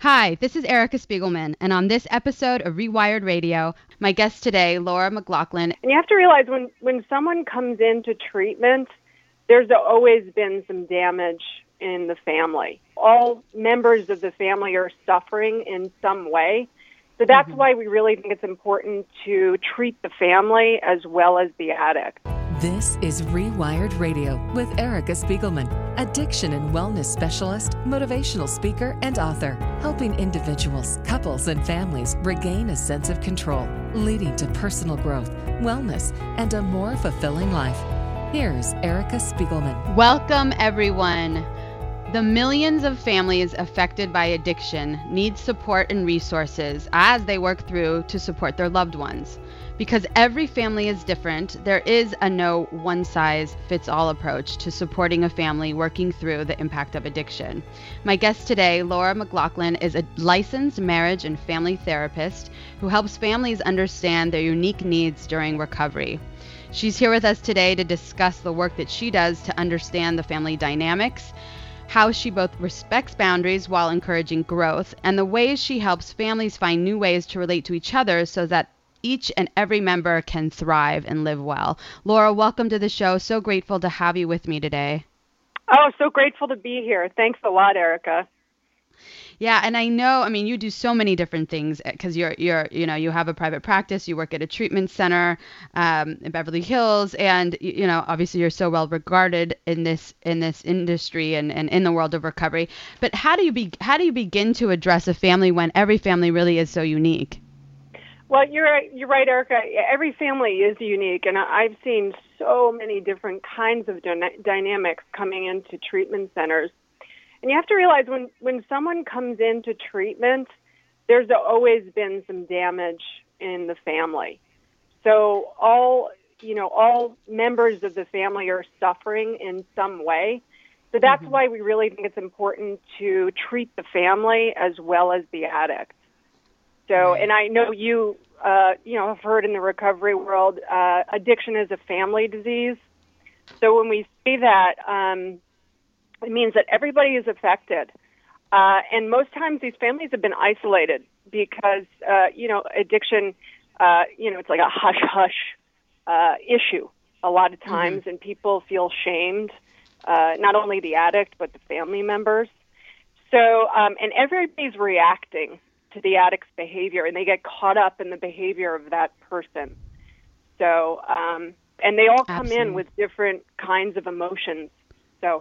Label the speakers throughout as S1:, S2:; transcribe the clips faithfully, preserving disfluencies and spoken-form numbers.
S1: Hi, this is Erica Spiegelman, and on this episode of Rewired Radio, my guest today, Laura McLaughlin.
S2: And you have to realize when, when someone comes into treatment, there's always been some damage in the family. All members of the family are suffering in some way. So that's mm-hmm. why we really think it's important to treat the family as well as the addict.
S3: This is Rewired Radio with Erica Spiegelman, addiction and wellness specialist, motivational speaker, and author, helping individuals, couples, and families regain a sense of control, leading to personal growth, wellness, and a more fulfilling life. Here's Erica Spiegelman.
S1: Welcome, everyone. The millions of families affected by addiction need support and resources as they work through to support their loved ones. Because every family is different, there is a no one-size-fits-all approach to supporting a family working through the impact of addiction. My guest today, Laura McLaughlin, is a licensed marriage and family therapist who helps families understand their unique needs during recovery. She's here with us today to discuss the work that she does to understand the family dynamics, how she both respects boundaries while encouraging growth, and the ways she helps families find new ways to relate to each other so that each and every member can thrive and live well. Laura, welcome to the show. So grateful to have you with me today.
S2: Oh, so grateful to be here. Thanks a lot, Erica.
S1: Yeah, and I know, I mean, you do so many different things because you're, you're, you know, you have a private practice, you work at a treatment center um, in Beverly Hills, and you know, obviously, you're so well regarded in this in this industry and, and in the world of recovery. But how do you be how do you begin to address a family when every family really is so unique?
S2: Well, you're you're right, Erica. Every family is unique, and I've seen so many different kinds of dyna- dynamics coming into treatment centers. And you have to realize when, when someone comes into treatment, there's always been some damage in the family. So all you know, all members of the family are suffering in some way. So that's mm-hmm. why we really think it's important to treat the family as well as the addict. So, and I know you, uh, you know, have heard in the recovery world, uh, addiction is a family disease. So when we say that, um, it means that everybody is affected. Uh, and most times these families have been isolated because, uh, you know, addiction, uh, you know, it's like a hush-hush uh, issue a lot of times, mm-hmm. and people feel shamed, uh, not only the addict, but the family members. So, um, and everybody's reacting to the addict's behavior, and they get caught up in the behavior of that person. So, um, and they all come Absolutely. in with different kinds of emotions. So.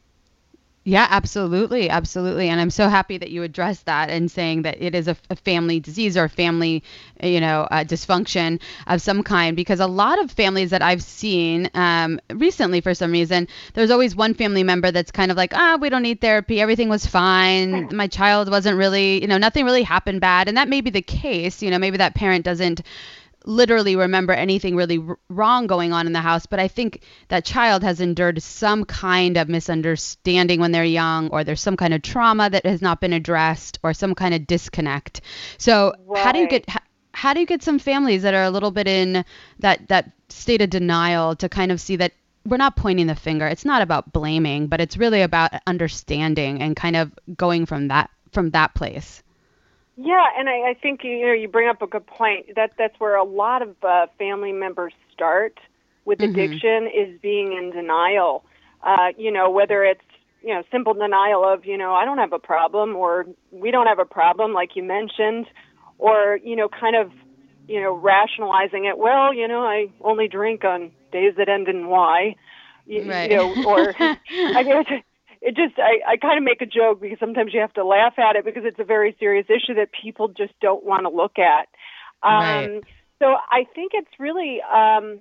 S1: Yeah, absolutely. Absolutely. And I'm so happy that you addressed that and saying that it is a, a family disease or a family, you know, uh, dysfunction of some kind, because a lot of families that I've seen um, recently, for some reason, there's always one family member that's kind of like, ah, oh, we don't need therapy. Everything was fine. My child wasn't really, you know, nothing really happened bad. And that may be the case. You know, maybe that parent doesn't literally remember anything really r- wrong going on in the house, but I think that child has endured some kind of misunderstanding when they're young, or there's some kind of trauma that has not been addressed, or some kind of disconnect. So right. how do you get how, how do you get some families that are a little bit in that that state of denial to kind of see that we're not pointing the finger? It's not about blaming, but it's really about understanding and kind of going from that from that place.
S2: Yeah, and I, I think you know you bring up a good point. That that's where a lot of uh, family members start with mm-hmm. addiction, is being in denial. Uh, you know, whether it's you know simple denial of you know I don't have a problem, or we don't have a problem, like you mentioned, or you know kind of you know rationalizing it. Well, you know I only drink on days that end in Y. You,
S1: right.
S2: you know, or I mean. It just, I, I kind of make a joke because sometimes you have to laugh at it because it's a very serious issue that people just don't want to look at. Um,
S1: right.
S2: So I think it's really, um,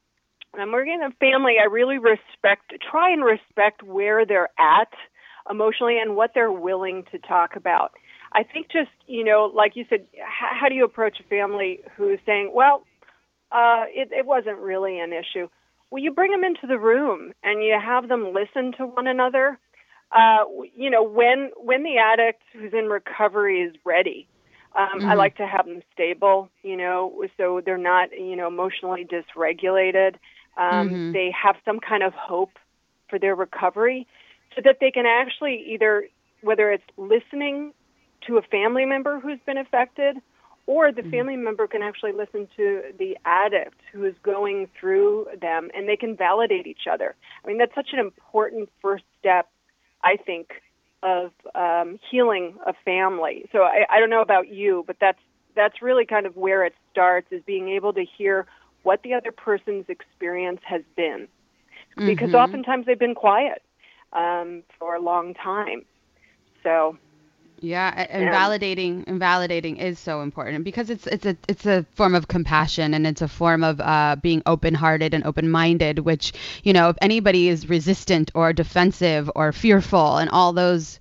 S2: I'm working in a family, I really respect, try and respect where they're at emotionally and what they're willing to talk about. I think just, you know, like you said, how, how do you approach a family who's saying, well, uh, it, it wasn't really an issue? Well, you bring them into the room and you have them listen to one another. Uh, you know, when when the addict who's in recovery is ready, um, mm-hmm. I like to have them stable, you know, so they're not, you know, emotionally dysregulated. Um, mm-hmm. They have some kind of hope for their recovery so that they can actually either, whether it's listening to a family member who's been affected, or the family member can actually listen to the addict who is going through them, and they can validate each other. I mean, that's such an important first step, I think, of um, healing a family. So I, I don't know about you, but that's that's really kind of where it starts, is being able to hear what the other person's experience has been. Because mm-hmm. oftentimes they've been quiet um, for a long time. So...
S1: Yeah, and validating and validating is so important, because it's it's a it's a form of compassion, and it's a form of uh, being open-hearted and open-minded, which, you know, if anybody is resistant or defensive or fearful and all those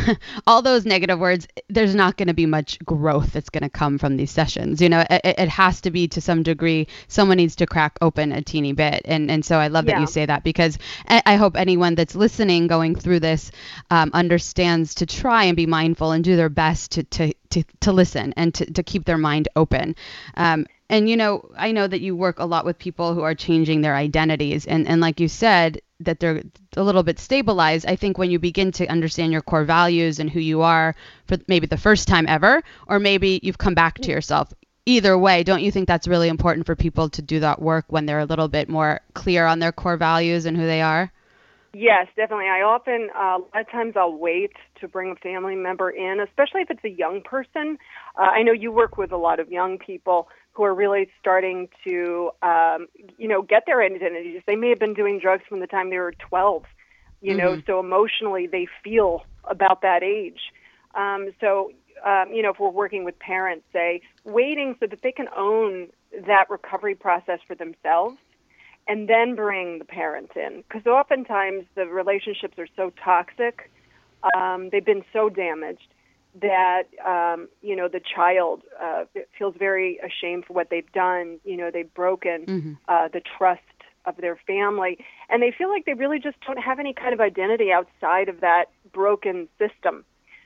S1: all those negative words, there's not going to be much growth that's going to come from these sessions. You know, it, it has to be, to some degree, someone needs to crack open a teeny bit. And and so I love that yeah. you say that, because I, I hope anyone that's listening, going through this, um, understands to try and be mindful and do their best to to to, to listen and to, to keep their mind open. Um, and, you know, I know that you work a lot with people who are changing their identities. And, and like you said, that they're a little bit stabilized. I think when you begin to understand your core values and who you are for maybe the first time ever, or maybe you've come back to yourself, either way, don't you think that's really important for people to do that work when they're a little bit more clear on their core values and who they are?
S2: Yes, definitely. I often, uh, a lot of times I'll wait to bring a family member in, especially if it's a young person. Uh, I know you work with a lot of young people who are really starting to, um, you know, get their identities. They may have been doing drugs from the time they were twelve, you mm-hmm. know, so emotionally they feel about that age. Um, so, um, you know, if we're working with parents, say, waiting so that they can own that recovery process for themselves, and then bring the parents in. Because oftentimes the relationships are so toxic, um, they've been so damaged, that, um, you know, the child uh, feels very ashamed for what they've done. You know, they've broken mm-hmm. uh, the trust of their family, and they feel like they really just don't have any kind of identity outside of that broken system.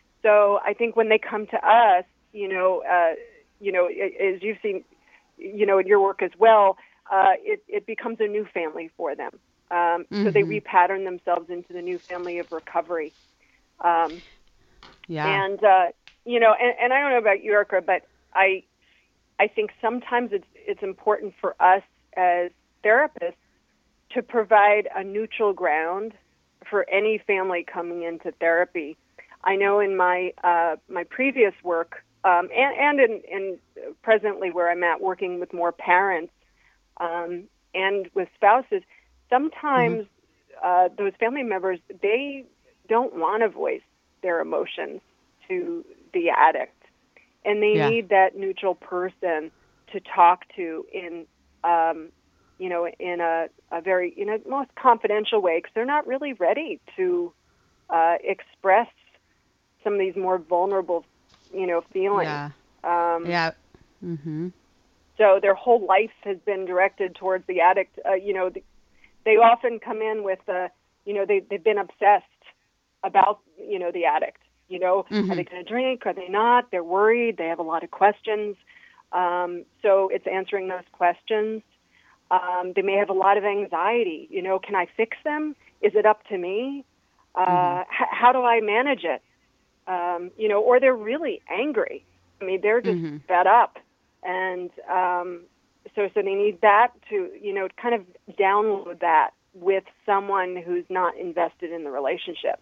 S2: So I think when they come to us, you know, uh, you know, as you've seen, you know, in your work as well, uh, it, it becomes a new family for them. Um, mm-hmm. So they repattern themselves into the new family of recovery. Um,
S1: Yeah.
S2: And, uh, you know, and, and I don't know about you, Erica, but I I think sometimes it's it's important for us as therapists to provide a neutral ground for any family coming into therapy. I know in my uh, my previous work, um, and, and in, in presently where I'm at, working with more parents um, and with spouses, sometimes mm-hmm. uh, those family members, they don't want to voice their emotions to the addict, and they yeah. need that neutral person to talk to in, um, you know, in a, a very, you know, most confidential way, because they're not really ready to uh, express some of these more vulnerable, you know, feelings.
S1: Yeah.
S2: Um,
S1: yeah. Mm-hmm.
S2: So their whole life has been directed towards the addict. Uh, you know, the, they often come in with, uh, you know, they they've been obsessed about, you know, the addict. You know, mm-hmm. are they going to drink? Are they not? They're worried. They have a lot of questions. Um, so it's answering those questions. Um, they may have a lot of anxiety. You know, can I fix them? Is it up to me? Uh, mm-hmm. h- how do I manage it? Um, you know, or they're really angry. I mean, they're just mm-hmm. fed up. And um, so, so they need that to, you know, kind of download that with someone who's not invested in the relationship.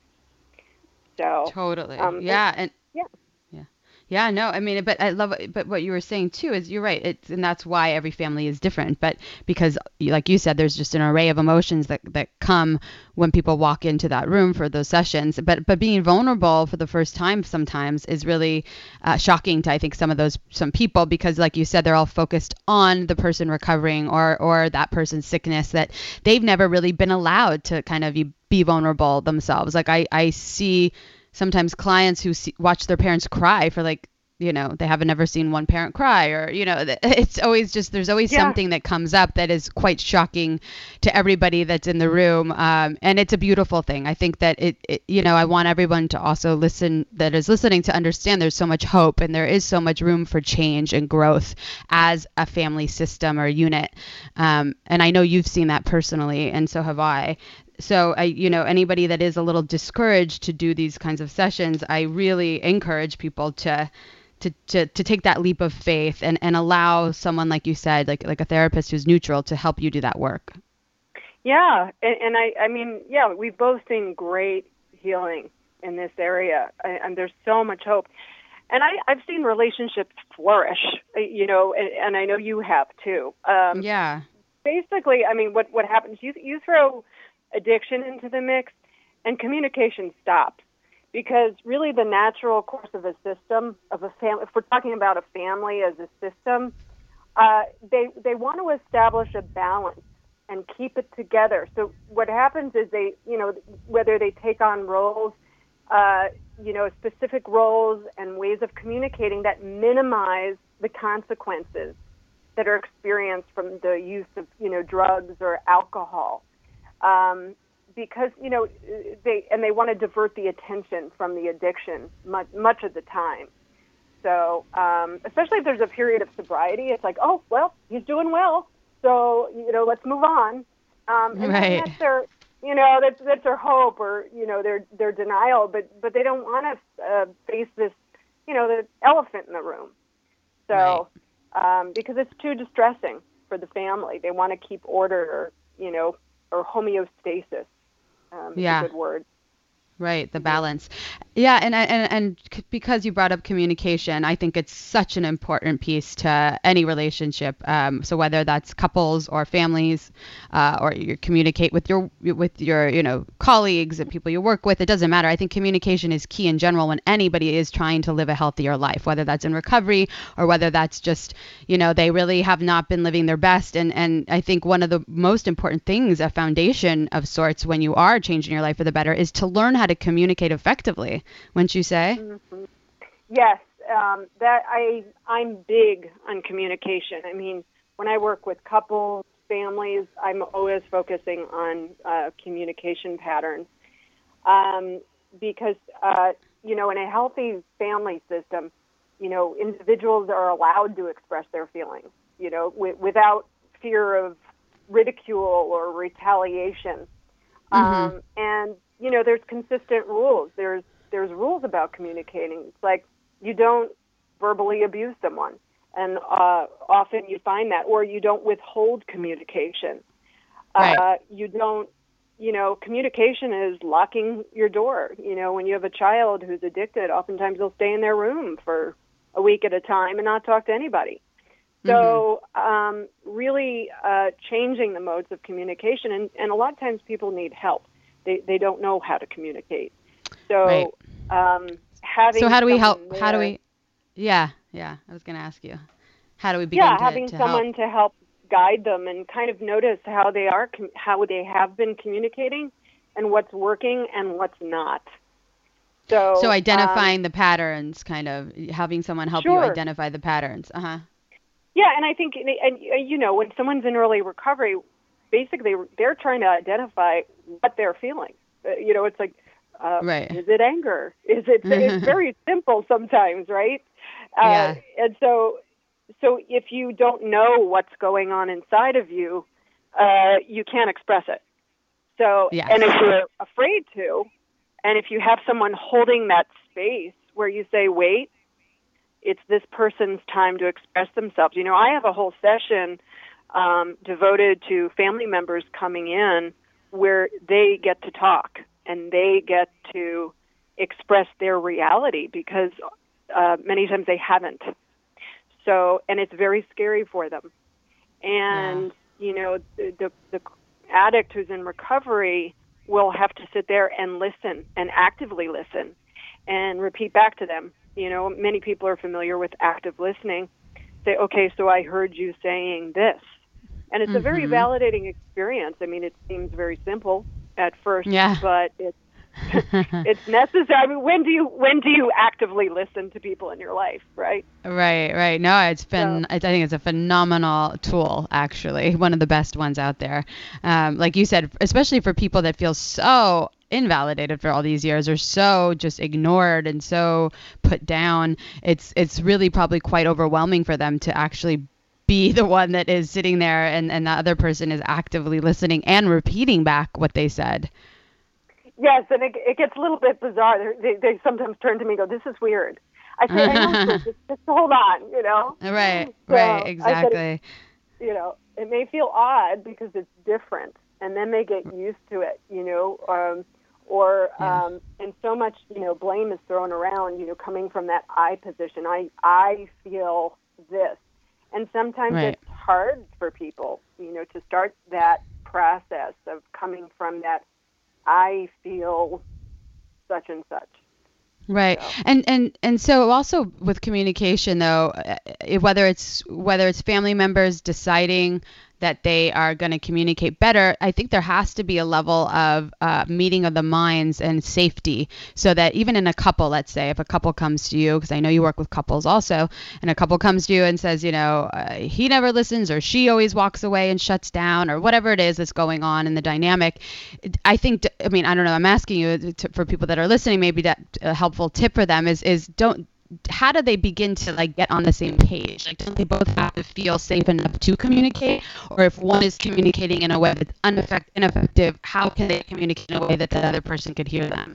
S2: So,
S1: totally.
S2: Um,
S1: yeah. And
S2: yeah.
S1: Yeah. Yeah. No, I mean, but I love it. But what you were saying too is you're right. It's, and that's why every family is different. But because, like you said, there's just an array of emotions that, that come when people walk into that room for those sessions. But, but being vulnerable for the first time sometimes is really uh, shocking to, I think, some of those, some people, because like you said, they're all focused on the person recovering or, or that person's sickness, that they've never really been allowed to kind of be be vulnerable themselves. Like I, I see sometimes clients who see, watch their parents cry for like, you know, they haven't ever seen one parent cry, or, you know, it's always just, there's always yeah. something that comes up that is quite shocking to everybody that's in the room. Um, and it's a beautiful thing. I think that it, it, you know, I want everyone to also listen, that is listening, to understand there's so much hope and there is so much room for change and growth as a family system or unit. Um, and I know you've seen that personally, and so have I. so I, you know, anybody that is a little discouraged to do these kinds of sessions, I really encourage people to to, to, to take that leap of faith and, and allow someone, like you said, like like a therapist who's neutral to help you do that work.
S2: Yeah, and, and I, I mean, yeah, we've both seen great healing in this area, and there's so much hope. And I, I've seen relationships flourish, you know, and, and I know you have too. Um,
S1: yeah.
S2: Basically, I mean, what, what happens, you, you throw addiction into the mix, and communication stops. Because really the natural course of a system, of a family, if we're talking about a family as a system, uh, they they want to establish a balance and keep it together. So what happens is they, you know, whether they take on roles, uh, you know, specific roles and ways of communicating that minimize the consequences that are experienced from the use of, you know, drugs or alcohol. Um, Because, you know, they and they want to divert the attention from the addiction much, much of the time. So, um, especially if there's a period of sobriety, it's like, oh, well, he's doing well, so, you know, let's move on. Um, and
S1: right.
S2: that's their, you know, that's, that's their hope or, you know, their their denial, but, but they don't want to uh, face this, you know, the elephant in the room. So, right. um, because it's too distressing for the family. They want to keep order or, you know, or homeostasis. Um,
S1: yeah.
S2: Is a good word.
S1: Right, the balance. Yeah, and and and c- because you brought up communication, I think it's such an important piece to any relationship. Um, so whether that's couples or families, uh, or you communicate with your with your you know colleagues and people you work with, it doesn't matter. I think communication is key in general when anybody is trying to live a healthier life, whether that's in recovery or whether that's just you know they really have not been living their best. And and I think one of the most important things, a foundation of sorts, when you are changing your life for the better, is to learn how to communicate effectively, wouldn't you say?
S2: Mm-hmm. Yes, um, that I I'm big on communication. I mean, when I work with couples, families, I'm always focusing on uh, communication patterns um, because uh, you know, in a healthy family system, you know, individuals are allowed to express their feelings, you know, w- without fear of ridicule or retaliation, mm-hmm. um, and you know, there's consistent rules. There's there's rules about communicating. It's like you don't verbally abuse someone, and uh, often you find that, or you don't withhold communication.
S1: Right.
S2: Uh, you don't, you know, communication is locking your door. You know, when you have a child who's addicted, oftentimes they'll stay in their room for a week at a time and not talk to anybody. So mm-hmm. um, really uh, changing the modes of communication, and, and a lot of times people need help. They they don't know how to communicate. So
S1: right.
S2: um, having
S1: so how do we help?
S2: There,
S1: how do we? Yeah, yeah. I was going to ask you, how do we begin
S2: yeah,
S1: to,
S2: having
S1: to
S2: someone
S1: help?
S2: to help guide them and kind of notice how they are, how they have been communicating, and what's working and what's not. So
S1: so identifying
S2: um,
S1: the patterns, kind of having someone help
S2: sure.
S1: you identify the patterns. Uh huh.
S2: Yeah, and I think, and, and you know, when someone's in early recovery, basically they're trying to identify what they're feeling. Uh, you know, it's like, uh,
S1: right.
S2: is it anger? Is it? It's very simple sometimes, right? Uh,
S1: yeah.
S2: And so, so if you don't know what's going on inside of you, uh, you can't express it. So,
S1: yes.
S2: and if you're afraid to, and if you have someone holding that space where you say, wait, it's this person's time to express themselves. You know, I have a whole session um, devoted to family members coming in where they get to talk and they get to express their reality because uh, many times they haven't. So, and it's very scary for them. And, yeah. you know, the, the, the addict who's in recovery will have to sit there and listen and actively listen and repeat back to them. You know, many people are familiar with active listening. Say, okay, so I heard you saying this. And it's mm-hmm. a very validating experience. I mean, it seems very simple at first,
S1: yeah.
S2: but it's it's necessary. I mean, when do you when do you actively listen to people in your life, right?
S1: Right, right. No, it's been,
S2: So.
S1: I think it's a phenomenal tool, actually, one of the best ones out there. Um, like you said, especially for people that feel so invalidated for all these years or so just ignored and so put down, it's it's really probably quite overwhelming for them to actually be the one that is sitting there and, and the other person is actively listening and repeating back what they said.
S2: Yes, and it, it gets a little bit bizarre. They, they sometimes turn to me and go, "This is weird." I say, "I know, just, just hold on," you know?
S1: Right,
S2: so
S1: right, exactly.
S2: Said, you know, it may feel odd because it's different, and then they get used to it, you know, um, or,
S1: yeah.
S2: um, and so much, you know, blame is thrown around, you know, coming from that I position. I, I feel this. And sometimes
S1: right.
S2: it's hard for people, you know, to start that process of coming from that I feel such and such.
S1: Right.
S2: So.
S1: And, and, and so also with communication though, whether it's, whether it's family members deciding that they are going to communicate better, I think there has to be a level of uh, meeting of the minds and safety so that even in a couple, let's say if a couple comes to you, because I know you work with couples also, and a couple comes to you and says, you know, uh, he never listens or she always walks away and shuts down or whatever it is that's going on in the dynamic. I think, I mean, I don't know, I'm asking you to, for people that are listening, maybe that a helpful tip for them is, is don't, how do they begin to like get on the same page? Like, don't they both have to feel safe enough to communicate? Or if one is communicating in a way that's ineffect- ineffective, how can they communicate in a way that the other person could hear them?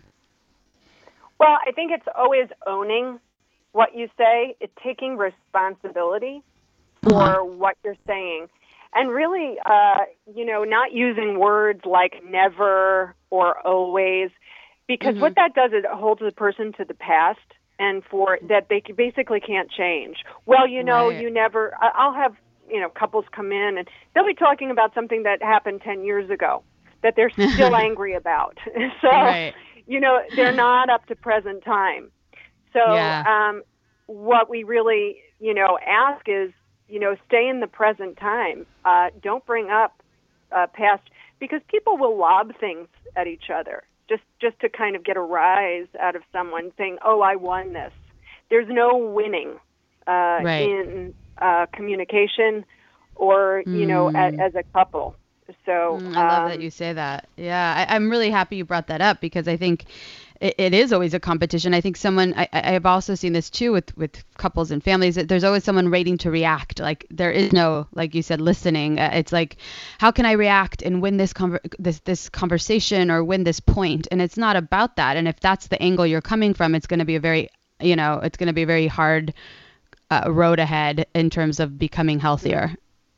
S2: Well, I think it's always owning what you say. It's taking responsibility for
S1: Uh-huh.
S2: what you're saying. And really, uh, you know, not using words like never or always, because
S1: Mhm.
S2: what that does is it holds the person to the past. And for that, they basically can't change. Well, you know,
S1: Right.
S2: you never. I'll have you know couples come in and they'll be talking about something that happened ten years ago that they're still angry about. So,
S1: Right.
S2: you know, they're not up to present time. So,
S1: Yeah.
S2: um, what we really you know ask is you know stay in the present time. Uh, don't bring up uh, past, because people will lob things at each other. Just just to kind of get a rise out of someone saying, "Oh, I won this." There's no winning uh,
S1: Right.
S2: in uh, communication, or you know, a,
S1: Mm.
S2: as a couple. So
S1: Mm, I love
S2: um,
S1: that you say that. Yeah, I, I'm really happy you brought that up because I think it, it is always a competition. I think someone, I, I- I've also seen this too with, with couples and families, that there's always someone waiting to react. Like there is no, like you said, listening. Uh, It's like, how can I react and win this, conver- this, this conversation or win this point? And it's not about that. And if that's the angle you're coming from, it's going to be a very, you know, it's going to be a very hard uh, road ahead in terms of becoming healthier.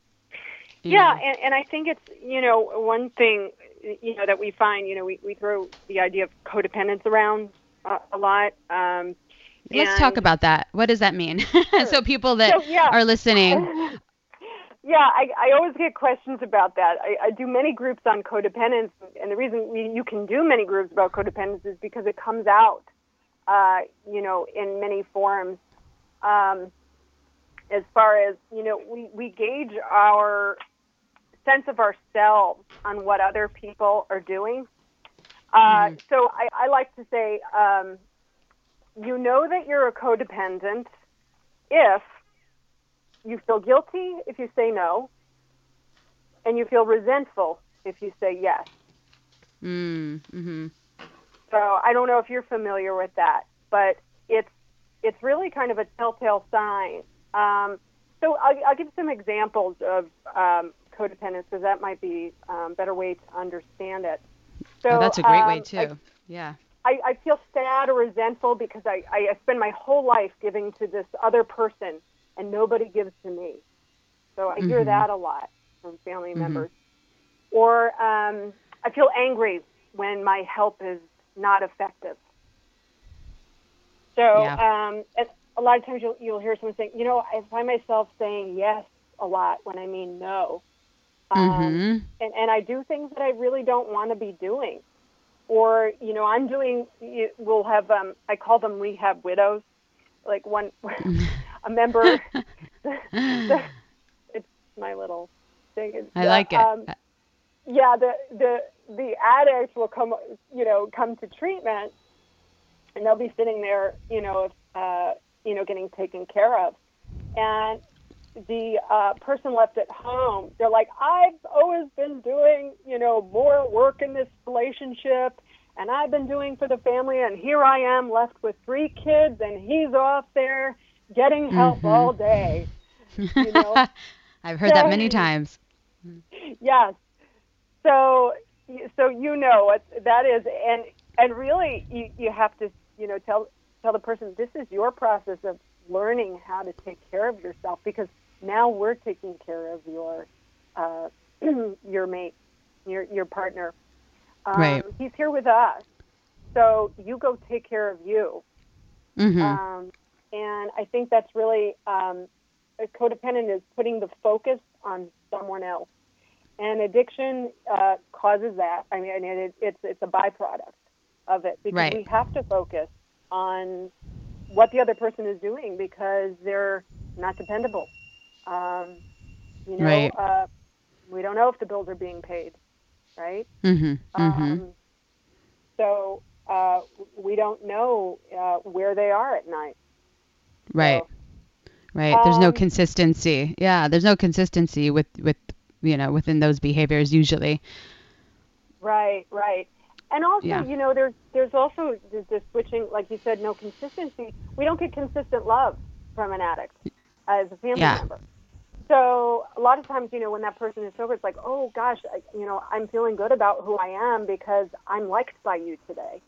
S1: You
S2: yeah,
S1: know?
S2: and, and I think it's you know one thing you know that we find you know we, we throw the idea of codependence around uh, a lot. Um,
S1: Let's
S2: and
S1: talk about that. What does that mean? So people that
S2: So, yeah.
S1: are listening.
S2: Yeah, I, I always get questions about that. I, I do many groups on codependence, and the reason we, you can do many groups about codependence is because it comes out, uh, you know, in many forms. Um, as far as, you know, we, we gauge our sense of ourselves on what other people are doing. Uh,
S1: Mm-hmm.
S2: So I, I like to say, um, you know that you're a codependent if you feel guilty if you say no, and you feel resentful if you say yes.
S1: Mm-hmm.
S2: So I don't know if you're familiar with that, but it's it's really kind of a telltale sign. Um, so I'll, I'll give some examples of um, codependence, because that might be a um, better way to understand it. So
S1: Oh, that's a great
S2: um,
S1: way too.
S2: I,
S1: Yeah.
S2: I, I feel sad or resentful because I, I spend my whole life giving to this other person and nobody gives to me. So I hear
S1: Mhm.
S2: that a lot from family
S1: Mhm.
S2: members. Or um, I feel angry when my help is not effective. So
S1: Yeah.
S2: um, and a lot of times you'll, you'll hear someone saying, you know, I find myself saying yes a lot when I mean no. Um,
S1: Mhm.
S2: and, and I do things that I really don't want to be doing. Or, you know, I'm doing, we'll have, um, I call them rehab widows. Like one, a member, it's my little thing.
S1: I like it.
S2: Um, yeah, the, the, the addict will come, you know, come to treatment, and they'll be sitting there, you know, uh, you know, getting taken care of. And the uh, person left at home, they're like, I've always been doing, you know, more work in this relationship, and I've been doing for the family, and here I am left with three kids, and he's off there getting help
S1: Mhm.
S2: all day, you know.
S1: I've heard that many times.
S2: Yes. So, so you know what that is, and and really, you, you have to, you know, tell tell the person this is your process of learning how to take care of yourself, because now we're taking care of your uh, your mate, your your partner. Um,
S1: Right.
S2: He's here with us, so you go take care of you.
S1: Mm-hmm.
S2: Um, and I think that's really um, codependent is putting the focus on someone else. And addiction uh, causes that. I mean, it, it's it's a byproduct of it, because
S1: Right.
S2: we have to focus on what the other person is doing, because they're not dependable. Um, you know,
S1: Right.
S2: uh, we don't know if the bills are being paid, right?
S1: Mm-hmm. Mm-hmm.
S2: Um, so uh, we don't know uh, where they are at night.
S1: Right.
S2: So,
S1: Right. There's no
S2: um,
S1: consistency. Yeah. There's no consistency with, with, you know, within those behaviors usually.
S2: Right, right. And also,
S1: Yeah.
S2: you know, there's there's also the, the switching, like you said, no consistency. We don't get consistent love from an addict as a family
S1: Yeah.
S2: member. So a lot of times, you know, when that person is sober, it's like, oh gosh, I, you know, I'm feeling good about who I am because I'm liked by you today.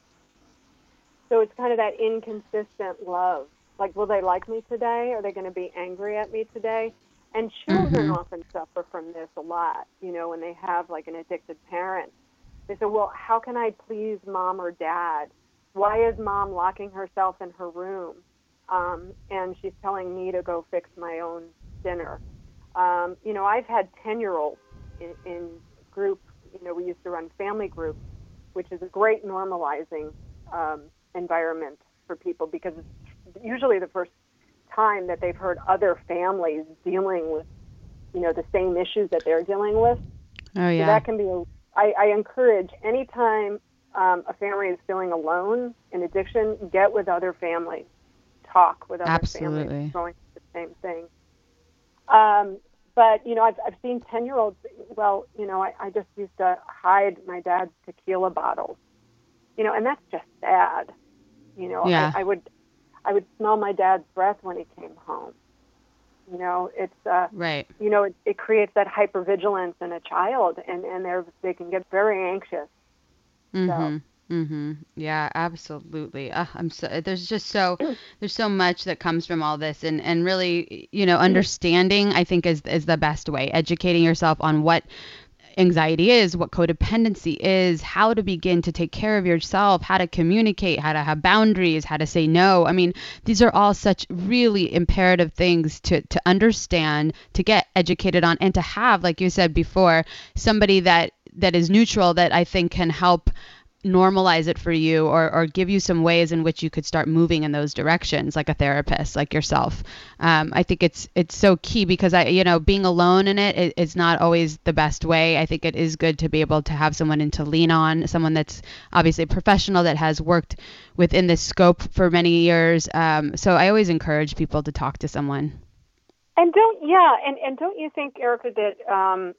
S2: So it's kind of that inconsistent love. Like, will they like me today? Are they going to be angry at me today? And children
S1: Mm-hmm.
S2: often suffer from this a lot, you know, when they have like an addicted parent. They say, well, how can I please mom or dad? Why is mom locking herself in her room? Um, and she's telling me to go fix my own dinner. Um, you know, I've had ten-year-olds in, in group, you know, we used to run family groups, which is a great normalizing um, environment for people, because it's usually the first time that they've heard other families dealing with, you know, the same issues that they're dealing with.
S1: Oh, yeah.
S2: So that can be, a, I, I encourage anytime um, a family is feeling alone in addiction, get with other families, talk with other
S1: Absolutely.
S2: families going through the same thing. Um, but, you know, I've, I've seen ten-year-olds, well, you know, I, I just used to hide my dad's tequila bottles, you know, and that's just sad. You know,
S1: Yeah.
S2: I, I would I would smell my dad's breath when he came home. You know, it's, uh,
S1: Right.
S2: you know, it, it creates that hypervigilance in a child, and, and they're, they can get very anxious.
S1: Mm-hmm. Mm-hmm. Yeah, absolutely. Uh, I'm so, there's just so, there's so much that comes from all this, and, and really, you know, understanding, I think is, is the best way. Educating yourself on what anxiety is, what codependency is, how to begin to take care of yourself, how to communicate, how to have boundaries, how to say no. I mean, these are all such really imperative things to, to understand, to get educated on, and to have, like you said before, somebody that, that is neutral, that I think can help normalize it for you, or, or give you some ways in which you could start moving in those directions, like a therapist, like yourself. Um, I think it's it's so key, because I, you know, being alone in it is, is not always the best way. I think it is good to be able to have someone in to lean on, someone that's obviously a professional that has worked within this scope for many years. Um, so I always encourage people to talk to someone.
S2: And don't, yeah, and, and don't you think, Erica, that um,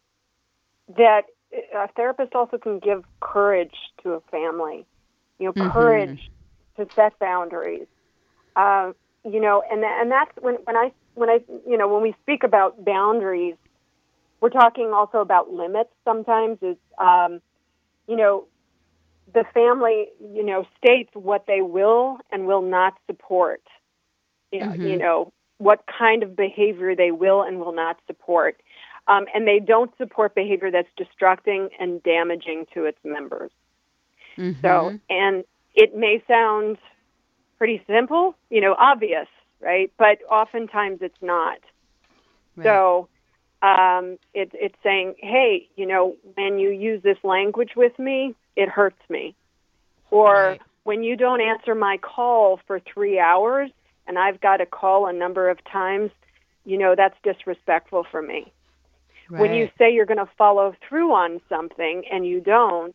S2: that a therapist also can give courage to a family, you know,
S1: Mm-hmm.
S2: courage to set boundaries, uh, you know, and and that's when, when I when I you know when we speak about boundaries, we're talking also about limits. Sometimes is um, you know, the family, you know, states what they will and will not support, you know,
S1: Mm-hmm.
S2: you know what kind of behavior they will and will not support. Um, and they don't support behavior that's destructing and damaging to its members.
S1: Mm-hmm.
S2: So, and it may sound pretty simple, you know, obvious, right? But oftentimes it's not.
S1: Right.
S2: So, um, it, it's saying, hey, you know, when you use this language with me, it hurts me. Or
S1: Right.
S2: when you don't answer my call for three hours and I've got to call a number of times, you know, that's disrespectful for me.
S1: Right.
S2: When you say you're going to follow through on something and you don't,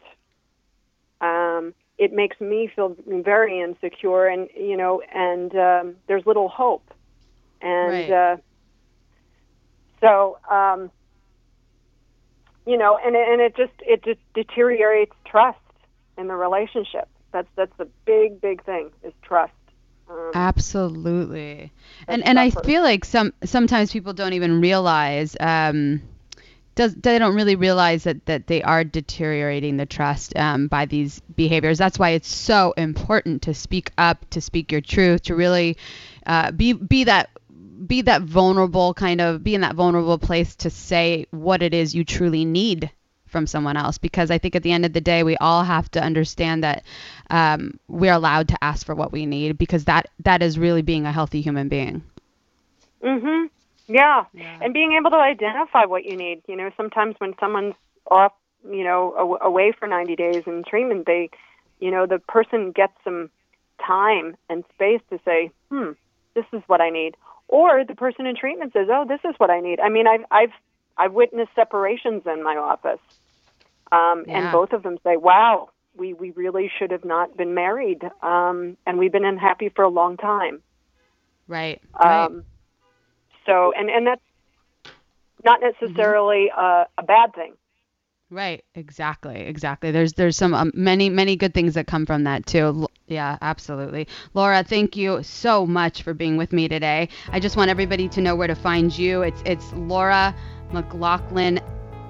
S2: um, it makes me feel very insecure, and you know, and um, there's little hope, and
S1: Right.
S2: uh, so um, you know, and and it just it just deteriorates trust in the relationship. That's that's the big big thing is trust. Um,
S1: Absolutely. And and I feel like some sometimes people don't even realize um does they don't really realize that that they are deteriorating the trust um, by these behaviors. That's why it's so important to speak up, to speak your truth, to really uh, be be that be that vulnerable kind of be in that vulnerable place to say what it is you truly need from someone else, because I think at the end of the day we all have to understand that um, we're allowed to ask for what we need, because that that is really being a healthy human being.
S2: Mhm. Yeah.
S1: Yeah.
S2: And being able to identify what you need. You know, sometimes when someone's off, you know, aw- away for ninety days in treatment, they, you know, the person gets some time and space to say, "Hmm, this is what I need." Or the person in treatment says, "Oh, this is what I need." I mean, I've I've I've witnessed separations in my office. Um,
S1: Yeah.
S2: and both of them say, wow, we, we really should have not been married, um, and we've been unhappy for a long time.
S1: Right. Right.
S2: Um, so, and, and that's not necessarily
S1: Mm-hmm.
S2: uh, a bad thing.
S1: Right. Exactly. Exactly. There's there's some um, many many good things that come from that too. L- Yeah, absolutely. Laura, thank you so much for being with me today. I just want everybody to know where to find you. It's it's Laura McLaughlin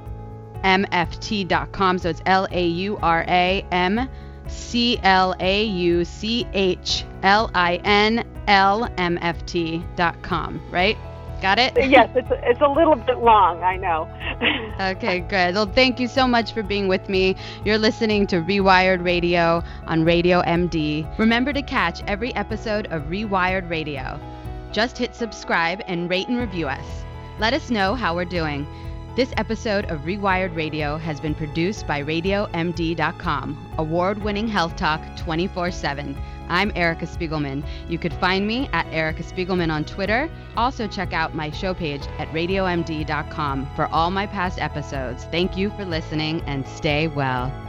S1: M F T dot com. So it's L A U R A M C L A U C H L I N L M F T dot com, right? Got it?
S2: Yes, it's a, it's a little bit long, I know.
S1: Okay, good. Well, thank you so much for being with me. You're listening to Rewired Radio on Radio M D. Remember to catch every episode of Rewired Radio. Just hit subscribe and rate and review us. Let us know how we're doing. This episode of Rewired Radio has been produced by Radio M D dot com, award-winning health talk twenty-four seven. I'm Erica Spiegelman. You could find me at Erica Spiegelman on Twitter. Also check out my show page at Radio M D dot com for all my past episodes. Thank you for listening and stay well.